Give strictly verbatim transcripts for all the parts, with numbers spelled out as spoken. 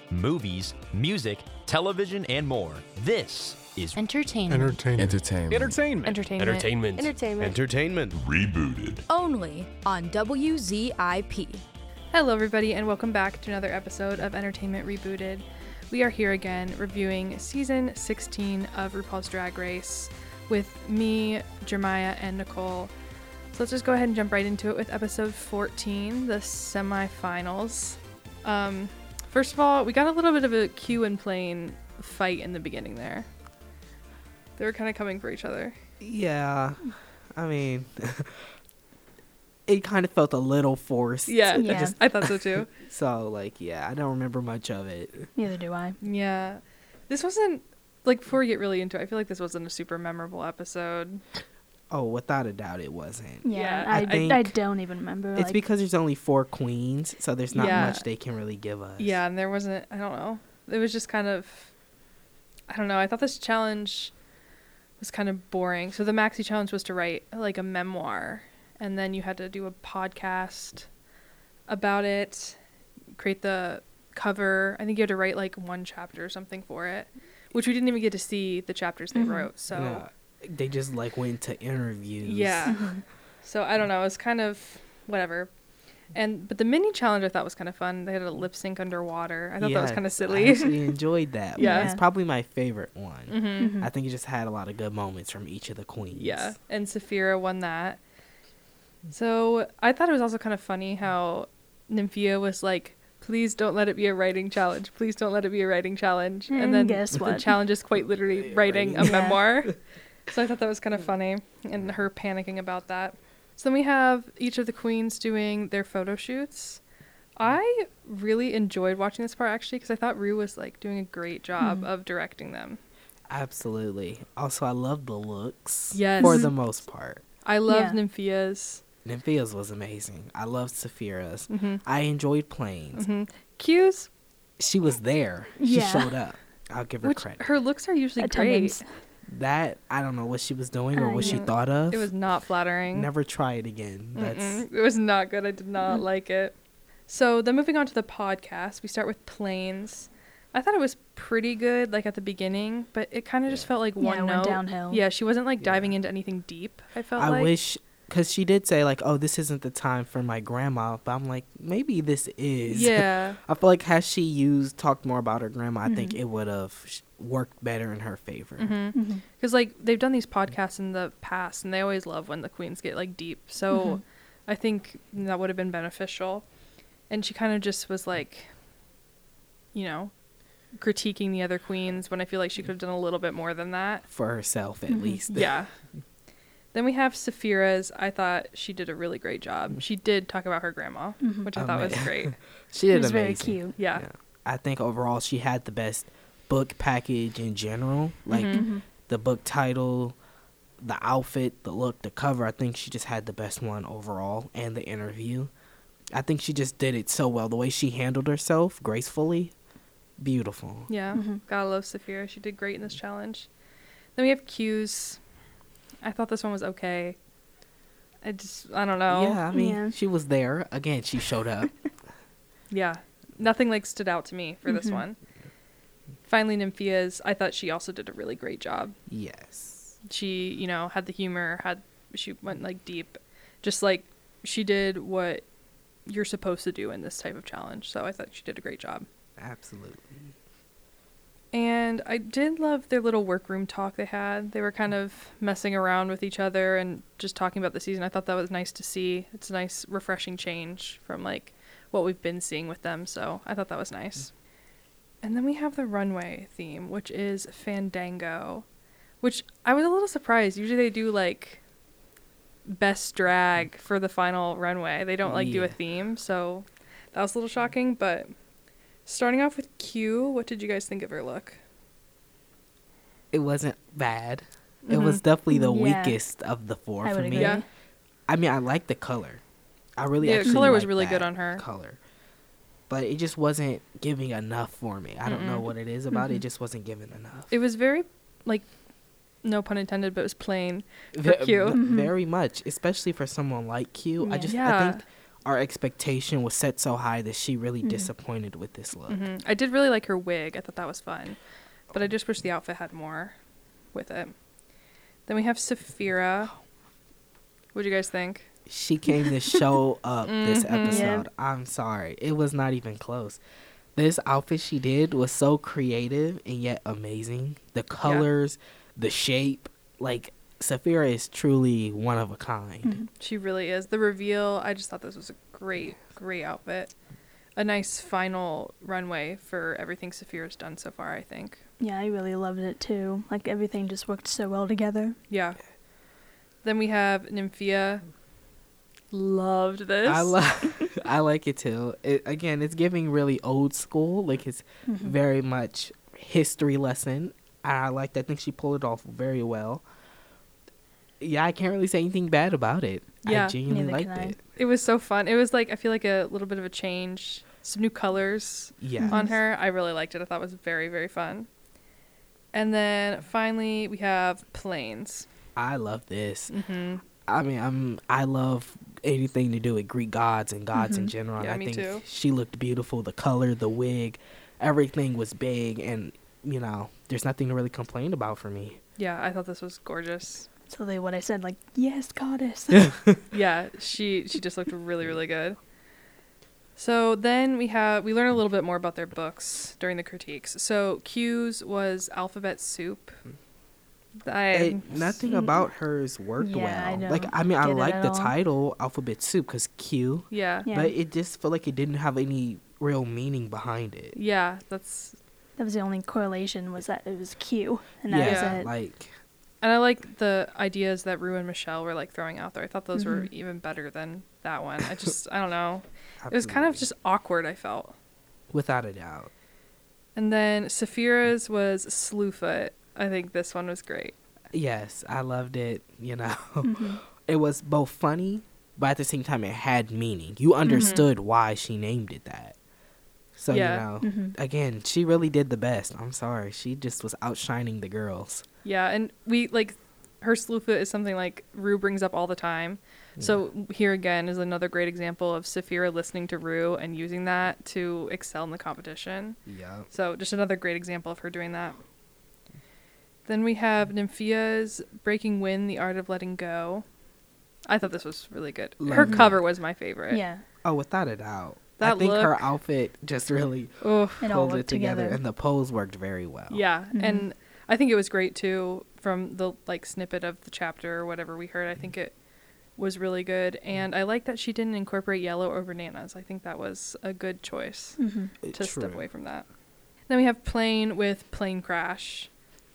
movies, music, television, and more. This is Entertainment. Entertainment. Entertainment. Entertainment. Entertainment. Entertainment. Entertainment. Entertainment. Rebooted. Only on W Z I P. Hello, everybody, and welcome back to another episode of Entertainment Rebooted. We are here again reviewing season sixteen of RuPaul's Drag Race with me, Jeremiah, and Nicole. So let's just go ahead and jump right into it with episode fourteen, the semifinals. Um, first of all, we got a little bit of a Q and Plane fight in the beginning there. They were kind of coming for each other. Yeah, I mean, it kind of felt a little forced. Yeah, Yeah. I, just, I thought so too. So, like, yeah, I don't remember much of it. Neither do I. Yeah. This wasn't, like, before we get really into it, I feel like this wasn't a super memorable episode. Oh, without a doubt, it wasn't. Yeah, Yeah, I, I think I don't even remember. It's like, because there's only four queens, so there's not Yeah. much they can really give us. Yeah, and there wasn't, I don't know. It was just kind of, I don't know. I thought this challenge was kind of boring. So the maxi challenge was to write, like, a memoir, and then you had to do a podcast about it, create the cover. I think you had to write, like, one chapter or something for it, which we didn't even get to see the chapters they Mhm. wrote. So, No, they just, like, went to interviews. yeah. Mhm. So I don't know. It was kind of whatever. And but the mini challenge I thought was kind of fun. They had a lip sync underwater. I thought that was Yes, kind of I silly. actually enjoyed that. Yeah. It's probably my favorite one. hmm Mhm. I think it just had a lot of good moments from each of the queens. Yeah, and Saphira won that. So I thought it was also kind of funny how Nymphia was like, "Please don't let it be a writing challenge. Please don't let it be a writing challenge." And And then guess the what? challenge is quite literally writing a Yeah. memoir. So I thought that was kind of funny, and her panicking about that. So then we have each of the queens doing their photo shoots. I really enjoyed watching this part, actually, because I thought Rue was like doing a great job Hmm. of directing them. Absolutely. Also, I love the looks. Yes. For the most part. I loved Yeah. Nymphia's. Nymphia's was amazing. I loved Saphira's. hmm I enjoyed Plains. hmm Q's, She was there. She Yeah. showed up. I'll give her which credit. her looks are usually Attendance. great. That, I don't know what she was doing or Uh, what she yeah. thought of. It was not flattering. Never try it again. That's Mm-mm. It was not good. I did not like it. So then moving on to the podcast, we start with Plains. I thought it was pretty good, like at the beginning, but it kind of just Yeah. felt like Yeah, one it went note. downhill. Yeah, she wasn't like Yeah. diving into anything deep. I felt I like. wish, because she did say, like, oh, this isn't the time for my grandma. But I'm like, maybe this is. Yeah. I feel like had she used, talked more about her grandma, I think Mhm. it would have sh- worked better in her favor. Mm-hmm. Mhm. Because like they've done these podcasts in the past, and they always love when the queens get like deep. So Mhm. I think that would have been beneficial. And she kind of just was like, you know, critiquing the other queens when I feel like she could have done a little bit more than that. For herself, at Mhm. least. Yeah. Then we have Saphira's. I thought she did a really great job. She did talk about her grandma, Mhm. which I Oh, thought was man. great. She It did was very amazing. cute. Yeah. Yeah. I think overall she had the best book package in general. Like Mhm. Mhm. the book title, the outfit, the look, the cover. I think she just had the best one overall, and the interview. I think she just did it so well. The way she handled herself gracefully, beautiful. Yeah. Mhm. Gotta love Saphira. She did great in this challenge. Then we have Q's. I thought this one was okay. I just, I don't know. Yeah, I mean, Yeah. she was there. Again, she showed up. Yeah. Nothing like stood out to me for this Mhm. one. Finally, Nymphia's. I thought she also did a really great job. Yes. She, you know, had the humor, had she went like deep. Just like she did what you're supposed to do in this type of challenge. So I thought she did a great job. Absolutely. And I did love their little workroom talk they had. They were kind of messing around with each other and just talking about the season. I thought that was nice to see. It's a nice, refreshing change from like what we've been seeing with them. So I thought that was nice. And then we have the runway theme, which is Fandango, which I was a little surprised. Usually they do like best drag for the final runway. They don't like do a Yeah. theme. So that was a little shocking, but starting off with Q, what did you guys think of her look? It wasn't bad. It Mhm. was definitely the Yeah. weakest of the four I for would me. agree. Yeah. I mean, I like the color. I really Yeah, the actually color was liked really that good on her. color. But it just wasn't giving enough for me. I don't know Mm-mm. what it is about it. It Mhm. just wasn't giving enough. It was very, like, no pun intended, but it was plain for Ve- Q. v- Mhm. Very much, especially for someone like Q. I Yeah. just Yeah. I think our expectation was set so high that she really Mhm. disappointed with this look. hmm I did really like her wig. I thought that was fun. But I just wish the outfit had more with it. Then we have Saphira. What do you guys think? She came to show up this Mhm. episode. Yeah. I'm sorry. It was not even close. This outfit she did was so creative and yet amazing. The colors, the shape, like Saphira is truly one of a kind. Mhm. She really is. The reveal, I just thought this was a great, great outfit. A nice final runway for everything Saphira's done so far, I think. Yeah, I really loved it too. Like everything just worked so well together. Yeah. Then we have Nymphia. Loved this. I love I like it too. It, again, it's giving really old school. Like it's Mhm. very much history lesson. I like that. I think she pulled it off very well. Yeah, I can't really say anything bad about it. Yeah, I genuinely neither liked can I. it. It was so fun. It was like, I feel like a little bit of a change. Some new colors Yeah. on her. I really liked it. I thought it was very, very fun. And then finally, we have Plains. I love this. Mm-hmm. I mean, I'm I love anything to do with Greek gods and gods in Mhm. general. Yeah, and I me think too. she looked beautiful. The color, the wig, everything was big, and you know, there's nothing to really complain about for me. Yeah, I thought this was gorgeous. So they what I said, like, yes, goddess. Yeah, she she just looked really, really good. So then we have we learn a little bit more about their books during the critiques. So Q's was Alphabet Soup. I It, nothing about hers worked Yeah, I well. Like don't I mean, I get it like at the all. title Alphabet Soup because Q, yeah. Yeah. but it just felt like it didn't have any real meaning behind it. Yeah, that's That was the only correlation, was that it was Q, and that yeah, was it. like and I like the ideas that Rue and Michelle were like throwing out there. I thought those were Mhm. even better than that one. I just I don't know. It was kind of absolutely. just awkward, I felt. without a doubt. And then Saphira's was Slewfoot. I think this one was great. Yes, I loved it. You know, Mhm. it was both funny, but at the same time, it had meaning. You Mm-hmm. understood why she named it that. So Yeah. you know, Mhm. again, she really did the best. I'm sorry, she just was outshining the girls. Yeah, and we like her Slewfoot is something like Rue brings up all the time. So here again is another great example of Saphira listening to Rue and using that to excel in the competition. Yeah. So just another great example of her doing that. Then we have Nymphia's Breaking Wind, The Art of Letting Go. I thought this was really good. Her Lovely. cover was my favorite. Yeah, Oh, without a doubt. I That think her look- outfit just really Oh, it all pulled worked it together, together. and the pose worked very well. yeah. Mhm. And I think it was great too from the like snippet of the chapter or whatever we heard. I think it was really good. And I like that she didn't incorporate yellow or bananas. I think that was a good choice Mhm. Uh, to true. step away from that. Then we have Plane with Plane Crash.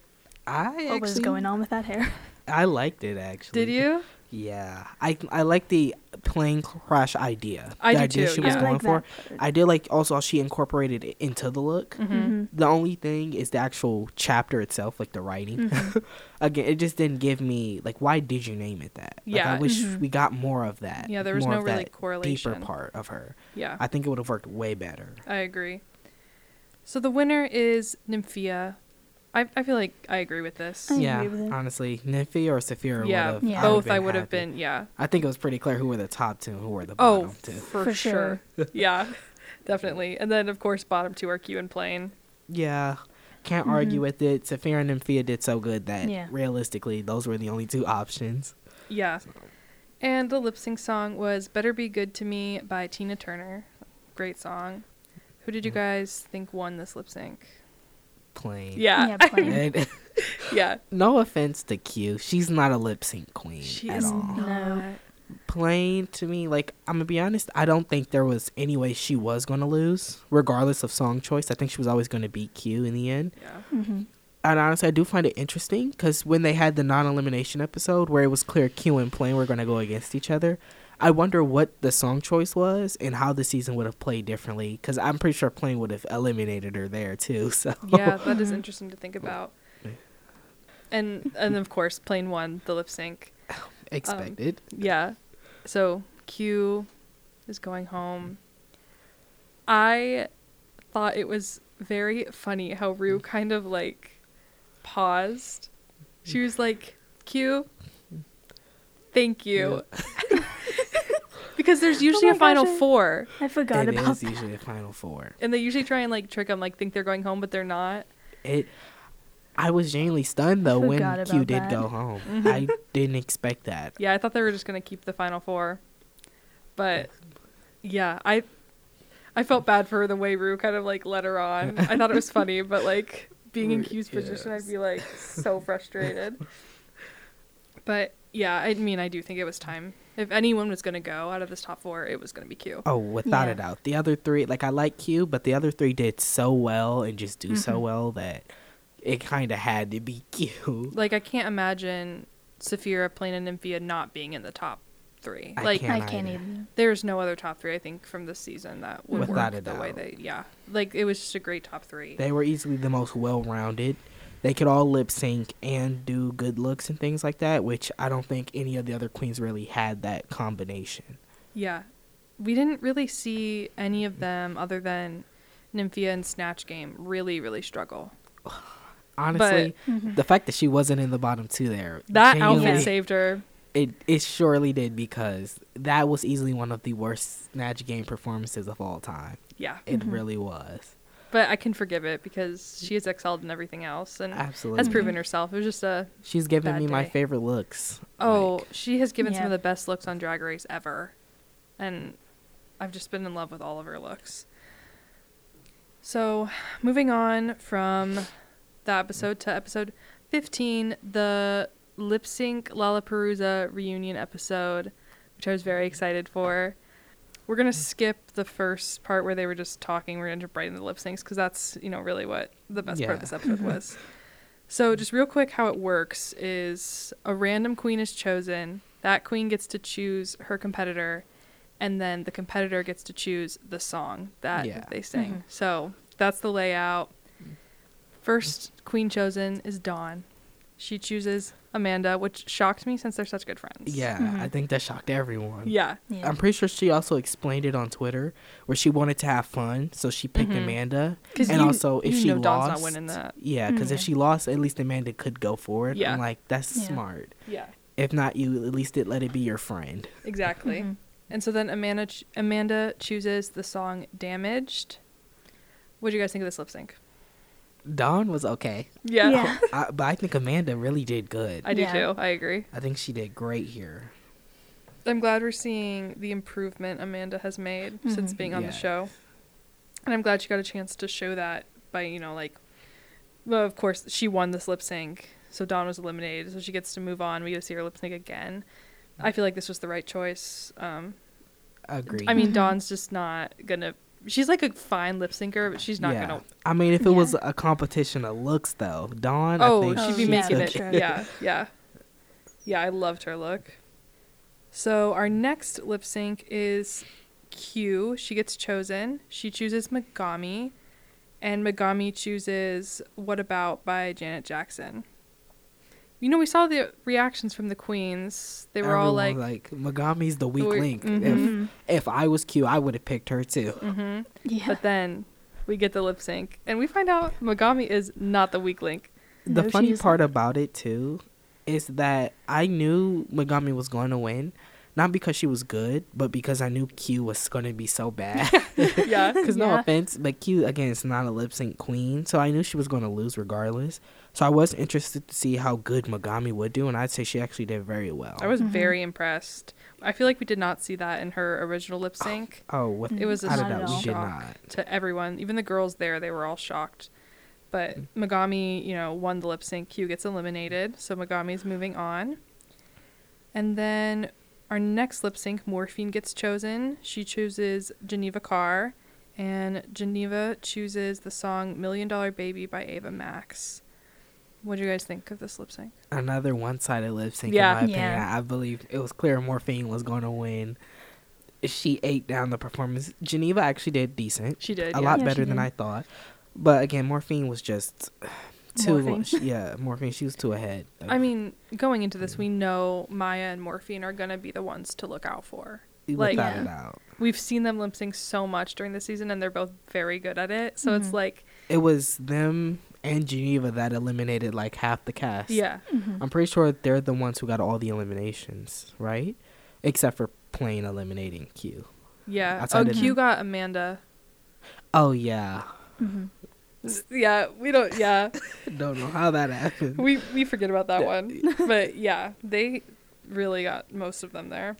I What actually, was going on with that hair? I liked it actually. Did you? Yeah, I I like the plane crash idea. I the do idea too, she was yeah. going I like for. that part. I did like also how she incorporated it into the look. Mm-hmm. Mhm. The only thing is the actual chapter itself, like the writing. Mhm. Again, it just didn't give me like why did you name it that? Like, Yeah. I wish Mhm. we got more of that. Yeah, there was more no of really that correlation. deeper part of her. Yeah, I think it would have worked way better. I agree. So the winner is Nymphia. I I feel like I agree with this. I yeah, agree with it. honestly, Nymphia or Saphira Yeah, would have. Yeah. both I would have happy. been. Yeah. I think it was pretty clear who were the top two and who were the Oh, bottom two. for, For sure. sure. Yeah, definitely. And then of course bottom two are Q and Plane. Yeah, can't argue Mhm. with it. Saphira and Nymphia did so good that Yeah. realistically, those were the only two options. Yeah. And the lip sync song was "Better Be Good to Me" by Tina Turner. Great song. Who did you guys think won this lip sync? Plain. Yeah. Yeah, Plane. And Yeah. no offense to Q, she's not a lip sync queen She at is all. No. Plain to me, like I'm gonna be honest, I don't think there was any way she was gonna lose, regardless of song choice. I think she was always gonna beat Q in the end. Yeah. Mhm. And honestly, I do find it interesting because when they had the non-elimination episode where it was clear Q and Plain were gonna go against each other, I wonder what the song choice was and how the season would have played differently. Because I'm pretty sure Plain would have eliminated her there too. So Yeah, that is interesting to think about. And and of course, Plane won the lip sync. expected. Yeah. So Q is going home. I thought it was very funny how Rue kind of like paused. She was like, Q, thank you. Because there's usually my a final gosh, I- four, I forgot It about is that. usually a final four. and they usually try and like trick them, like think they're going home, but they're not. It. I was genuinely stunned though when Forgot Q about did that. go home. Mhm. I didn't expect that. Yeah, I thought they were just gonna keep the final four, but yeah, I I felt bad for the way Rue kind of like let her on. I thought it was funny, but like being in Q's position, I'd be like so frustrated. But yeah, I mean, I do think it was time. If anyone was gonna go out of this top four, it was gonna be Q. Oh, without Yeah. a doubt. The other three, like I like Q, but the other three did so well and just do so Mhm. well that it kind of had to be Q. Like I can't imagine Saphira, Plane, and Nymphia not being in the top three. I like can't I can't either. even. there's no other top three I think from this season that would Without work a the way doubt. they. Yeah, like it was just a great top three. They were easily the most well-rounded. They could all lip sync and do good looks and things like that, which I don't think any of the other queens really had that combination. Yeah. We didn't really see any of them other than Nymphia and Snatch Game really, really struggle. Honestly, Mhm. the fact that she wasn't in the bottom two there, That genuinely, outfit saved her. It it surely did, because that was easily one of the worst Snatch Game performances of all time. Yeah. It Mhm. really was. But I can forgive it because she has excelled in everything else and Absolutely. has proven herself. It was just a, She's given bad me my day. favorite looks. oh, Like, she has given some Yeah. of the best looks on Drag Race ever. And I've just been in love with all of her looks. So, moving on from that episode to episode fifteen, the lip sync Lollapalooza reunion episode, which I was very excited for. We're going to skip the first part where they were just talking. We're going to jump right into the lip syncs because that's, you know, really what the best part of Yeah. this episode was. So, just real quick, how it works is a random queen is chosen. That queen gets to choose her competitor, and then the competitor gets to choose the song that Yeah. they sing. Mhm. So, that's the layout. First queen chosen is Dawn. She chooses Amanda, which shocked me since they're such good friends. yeah, Mhm. I think that shocked everyone. Yeah. Yeah. I'm pretty sure she also explained it on Twitter where she wanted to have fun, so she picked Mhm. Amanda. 'Cause And you- also, if you she know Dawn's lost, not winning that. yeah, because if Yeah. she lost, at least Amanda could go forward. Yeah. I'm like, that's Yeah. smart. Yeah. If not, you at least it let it be your friend. Exactly. Mhm. And so then Amanda ch- Amanda chooses the song "Damaged." What do you guys think of this lip sync? Dawn was okay, Yeah, Yeah. I, but I think Amanda really did good. I do Yeah. too. I agree. I think she did great here. I'm glad we're seeing the improvement Amanda has made since Mhm. being on the Yes. show, and I'm glad she got a chance to show that by you know like, well, of course she won this lip sync, so Dawn was eliminated, so she gets to move on. We get to see her lip sync again. I feel like this was the right choice. Um, Agreed. I mean, Mhm. Dawn's just not gonna. She's like a fine lip syncer, but she's not yeah. gonna. I mean, if it Yeah. was a competition of looks, though, Dawn, Oh, I think she'd Oh, be yeah, making for it. sure. Yeah, yeah, yeah. I loved her look. So our next lip sync is Q. She gets chosen. She chooses Megami, and Megami chooses "What About" by Janet Jackson. You know, we saw the reactions from the queens. They were all everyone like, was like, Megami's the weak We- link. mhm. If if I was Q, I would have picked her too. mm-hmm. Yeah. But then we get the lip sync, and we find out Megami is not the weak link. The No, funny she's part not. about it too is that I knew Megami was going to win, not because she was good, but because I knew Q was going to be so bad. Yeah. Because no Yeah. offense, but Q again is not a lip sync queen, so I knew she was going to lose regardless. So I was interested to see how good Megami would do, and I'd say she actually did very well. I was Mhm. very impressed. I feel like we did not see that in her original lip sync. Oh, with, It was a out of Not at that, we all. did shock not. to everyone, even the girls there. They were all shocked. But Megami, you know, won the lip sync. Q gets eliminated, so Megami's moving on. And then our next lip sync, Morphine gets chosen. She chooses Geneva Carr, and Geneva chooses the song "Million Dollar Baby" by Ava Max. What do you guys think of this lip sync? Another one-sided lip sync, Yeah. in my opinion. Yeah. I believe it was clear Morphine was going to win. She ate down the performance. Geneva actually did decent. She did, a yeah. lot Yeah, better she than did. I thought. But again, Morphine was just too. Morphine. she- yeah, Morphine. She was too ahead. I mean, going into this, we know Maya and Morphine are going to be the ones to look out for. like- without Yeah. a doubt. We've seen them lip sync so much during the season, and they're both very good at it. So it's Mhm. like, It was them and Geneva that eliminated like half the cast. yeah, Mhm. I'm pretty sure they're the ones who got all the eliminations, right? except for plain eliminating Q. Yeah. Oh, Outside of- Q got Amanda. Oh yeah, Mm-hmm. Yeah, we don't. Yeah, don't know how that happened. we we forget about that one. But yeah, they really got most of them there.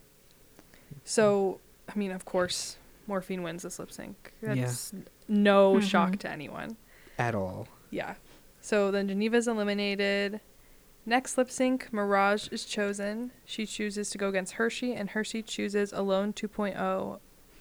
So, I mean, of course, Morphine wins this lip sync. That's no Mhm. shock to anyone. At all. Yeah. So then Geneva's eliminated. Next lip sync, Mirage is chosen. She chooses to go against Hershey, and Hershey chooses Alone two point oh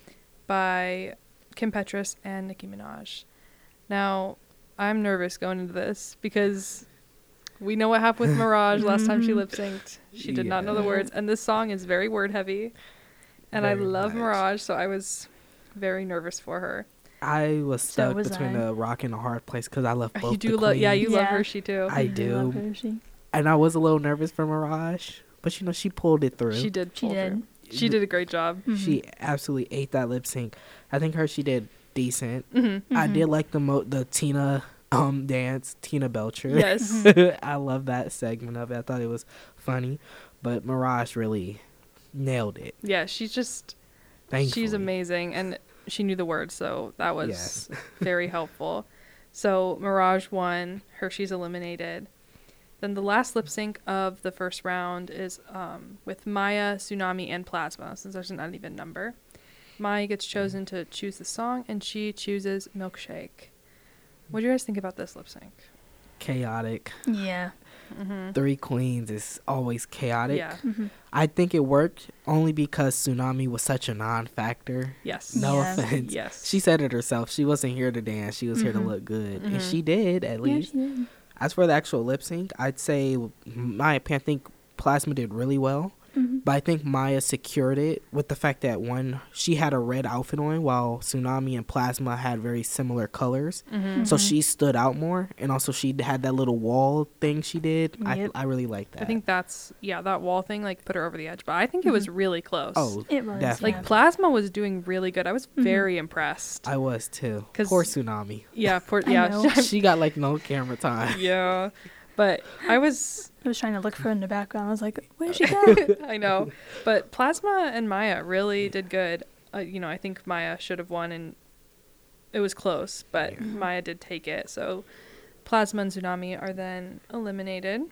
by Kim Petras and Nicki Minaj. Now, I'm nervous going into this because we know what happened with Mirage last time she lip synced. She did not know the Yeah. words, and this song is very word heavy. And I Very love much. Mirage, so I was very nervous for her. I was So stuck was between I. a rock and a hard place because I love both. You do the love, yeah, you queens. love Yeah. Hershey too. I love do. Hershey. And I was a little nervous for Mirage, but you know she pulled it through. She did. She pull did. through. She did a great job. Mhm. She absolutely ate that lip sync. I think Hershey did decent. hmm I Mhm. did like the mo- the Tina um dance, Tina Belcher. Yes. I love that segment of it. I thought it was funny, but Mirage really nailed it. Yeah, she's just Thankfully. she's amazing, and she knew the words, so that was Yes. very helpful. So Mirage won. Hershey's eliminated. Then the last lip sync of the first round is um, with Maya, Tsunami, and Plasma, since there's an uneven number. Maya gets chosen to choose the song, and she chooses Milkshake. What do you guys think about this lip sync? Chaotic. Yeah. Mm-hmm. Three Queens is always chaotic. Yeah. Mm-hmm. I think it worked only because Tsunami was such a non-factor. Yes. No Yeah. offense. Yes. She said it herself. She wasn't here to dance. She was here to Mhm. look good. Mhm. And she did, at Yeah, least. she did. As for the actual lip sync, I'd say, my opinion, I think Plasma did really well. Mhm. But I think Maya secured it with the fact that, one, she had a red outfit on while Tsunami and Plasma had very similar colors. Mm-hmm. So Mhm. she stood out more. And also she had that little wall thing she did. Yep. I, I really like that. I think that's yeah, that wall thing like put her over the edge, but I think it was really close. Oh, It was. definitely. like Plasma was doing really good. I was Mhm. very impressed. I was too. 'Cause- Poor Tsunami. yeah, poor, I yeah, know. She got like no camera time. yeah. But I was I was trying to look for her in the background. I was like, where'd she go? I know, but Plasma and Maya really did good. Uh, you know, I think Maya should have won, and it was close, but Yeah. Maya did take it. So Plasma and Tsunami are then eliminated.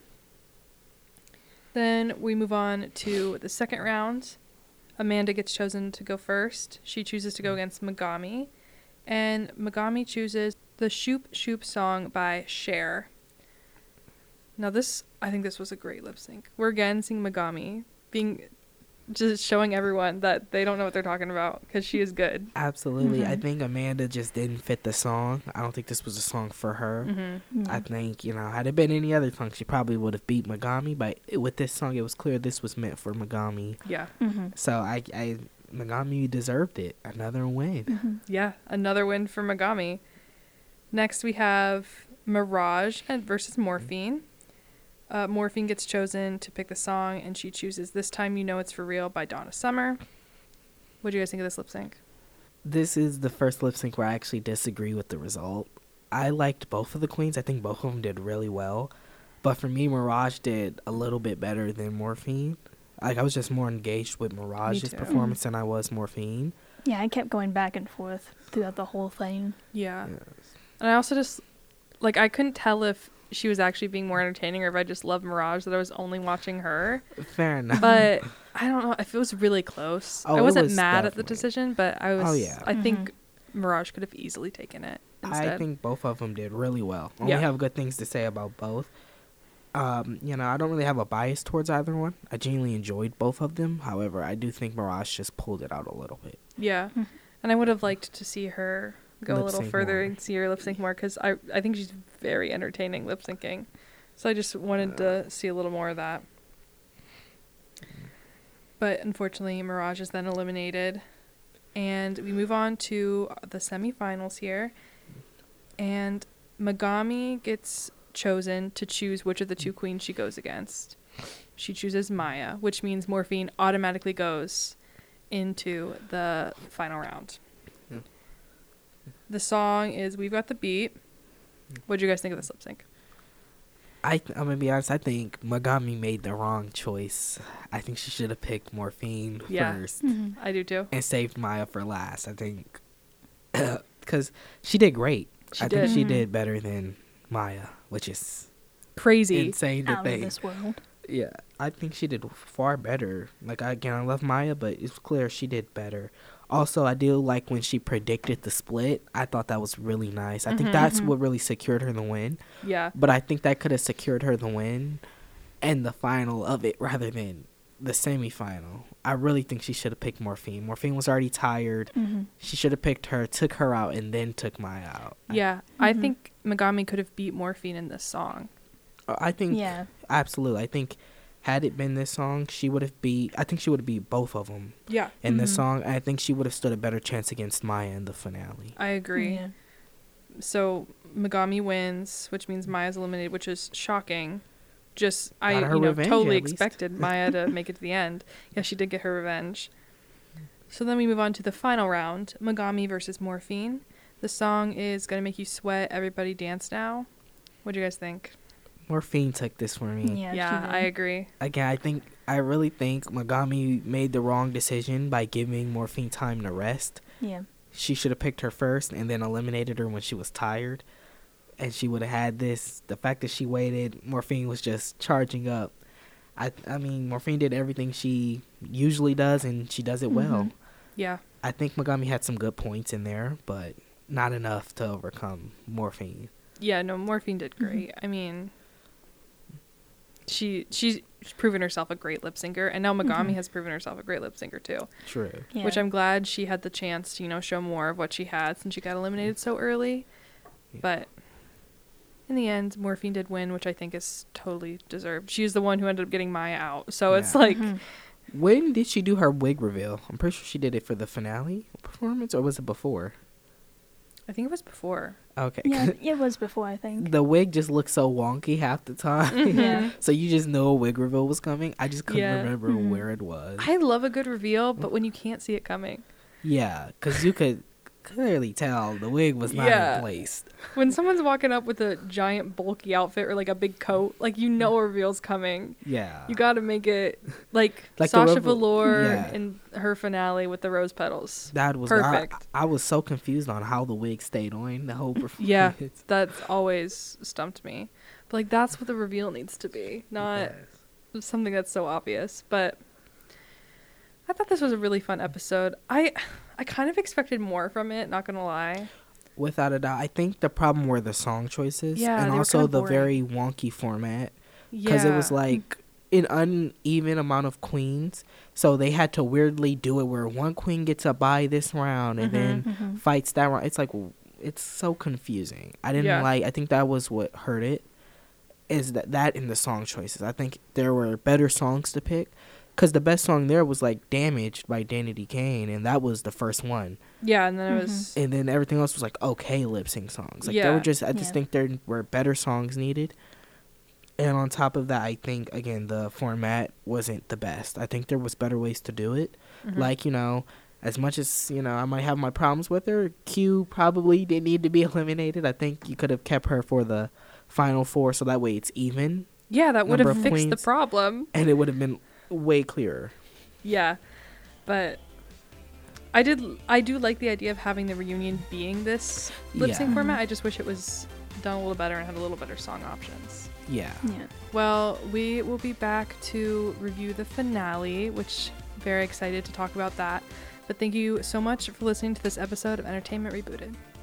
Then we move on to the second round. Amanda gets chosen to go first. She chooses to go against Megami, and Megami chooses the Shoop Shoop song by Cher. Now this, I think this was a great lip sync. We're again seeing Megami being, just showing everyone that they don't know what they're talking about because she is good. Absolutely. I Mhm. think Amanda just didn't fit the song. I don't think this was a song for her. Mm-hmm. I think, you know, had it been any other song, she probably would have beat Megami. But it, with this song, it was clear this was meant for Megami. Yeah, Mm-hmm. So I, I, Megami deserved it. Another win. Mm-hmm. yeah, another win for Megami. Next we have Mirage and versus Morphine. Uh, Morphine gets chosen to pick the song, and she chooses "This Time You Know It's For Real" by Donna Summer. What do you guys think of this lip sync? This is the first lip sync where I actually disagree with the result. I liked both of the queens. I think both of them did really well. But for me, Mirage did a little bit better than Morphine. Like, I was just more engaged with Mirage's too. performance than I was Morphine. Yeah, I kept going back and forth throughout the whole thing. Yeah. Yes. And I also just, like, I couldn't tell if she was actually being more entertaining or if I just loved Mirage, that I was only watching her. Fair enough. But I don't know if it was really close. Oh, I it wasn't was mad at the definitely- decision, but I was, Oh, yeah. I think Mhm. Mirage could have easily taken it instead. I think both of them did really well. Only Yeah. have good things to say about both. Um, you know, I don't really have a bias towards either one. I genuinely enjoyed both of them. However, I do think Mirage just pulled it out a little bit. Yeah. Mhm. And I would have liked to see her go a Lip little sync further more. and see her lip sync more because I, I think she's very entertaining lip syncing. So I just wanted to see a little more of that. But unfortunately, Mirage is then eliminated. And we move on to the semifinals here. And Megami gets chosen to choose which of the two queens she goes against. She chooses Maya, which means Morphine automatically goes into the final round. Hmm. The song is We've Got the Beat. What do you guys think of this lip sync? I th- I'm gonna be honest. I think Megami made the wrong choice. I think she should have picked Morphine Yeah. first Mm-hmm. I do too. and saved Maya for last. I think because she did great. She I did. think she Mhm. did better than Maya, which is Crazy. insane to Out of think. this world. Yeah, I think she did far better. Like I, again, I love Maya, but it's clear she did better. Also, I do like when she predicted the split. I thought that was really nice. I think Mhm. that's Mhm. what really secured her the win. Yeah. But I think that could have secured her the win and the final of it rather than the semifinal. I really think she should have picked Morphine. Morphine was already tired. Mm-hmm. She should have picked her, took her out, and then took Maya out. Yeah. I Mhm. think Megami could have beat Morphine in this song. I, I think Yeah. absolutely. I think had it been this song, she would have beat. I think she would have beat both of them Yeah. in this Mhm. song. I think she would have stood a better chance against Maya in the finale. I agree. Yeah. So Megami wins, which means Maya's eliminated, which is shocking. Just I Got her you know revenge, totally at least. expected Maya to make it to the end. Yeah, she did get her revenge. So then we move on to the final round, Megami versus Morphine. The song is Gonna Make You Sweat, Everybody Dance Now. What do you guys think? Morphine took this for me. Yeah. yeah, she I did. agree. Again, I think I really think Megami made the wrong decision by giving Morphine time to rest. Yeah. She should have picked her first and then eliminated her when she was tired. And she would have had this. The fact that she waited, Morphine was just charging up. I I mean, Morphine did everything she usually does, and she does it well. Mhm. Yeah. I think Megami had some good points in there, but not enough to overcome Morphine. Yeah, no, Morphine did Mm-hmm. great. I mean, she she's proven herself a great lip syncer, and now Megami Mhm. has proven herself a great lip syncer too. True. Yeah. Which I'm glad she had the chance to, you know, show more of what she had since she got eliminated so early. Yeah. But in the end, Morphine did win, which I think is totally deserved. She's the one who ended up getting Maya out. So it's Yeah. like, Mhm. When did she do her wig reveal? I'm pretty sure she did it for the finale performance, or was it before? I think it was before. Okay. Yeah, it was before, I think. The wig just looked so wonky half the time. Yeah. So you just know a wig reveal was coming. I just couldn't Yeah. remember Mhm. where it was. I love a good reveal, but when you can't see it coming. Yeah, because you could clearly tell the wig was not Yeah. in place. When someone's walking up with a giant bulky outfit or like a big coat, like you know a reveal's coming. Yeah. You got to make it like, Like the Sasha reveal- Velour yeah. in her finale with the rose petals. That was Perfect. I, I was so confused on how the wig stayed on the whole performance. Yeah, that's always stumped me. But like that's what the reveal needs to be, not Yes. something that's so obvious. But I thought this was a really fun episode. I I kind of expected more from it, not gonna lie. Without a doubt, I think the problem were the song choices Yeah, and they were also kinda the boring. very wonky format. Yeah. Because it was like an uneven amount of queens, so they had to weirdly do it where one queen gets a bye this round and Mhm. then Mhm. fights that round. It's like w- it's so confusing. I didn't Yeah. like. I think that was what hurt it. Is that that in the song choices? I think there were better songs to pick, because the best song there was like "Damaged" by Danity Kane, and that was the first one. Yeah, and then it was And then everything else was like okay lip sync songs. Like they Yeah. were just. I just Yeah. think there were better songs needed. And on top of that, I think again the format wasn't the best. I think there was better ways to do it. mhm. Like, you know, as much as, you know, I might have my problems with her, Q probably didn't need to be eliminated. I think you could have kept her for the final four so that way it's even yeah, that would number have of fixed the queens. problem. and it would have been way clearer. Yeah, but I did I do like the idea of having the reunion being this lip sync Yeah. format. I just wish it was done a little better and had a little better song options. Yeah. Yeah. Well, we will be back to review the finale, which very excited to talk about that. But thank you so much for listening to this episode of Entertainment Rebooted.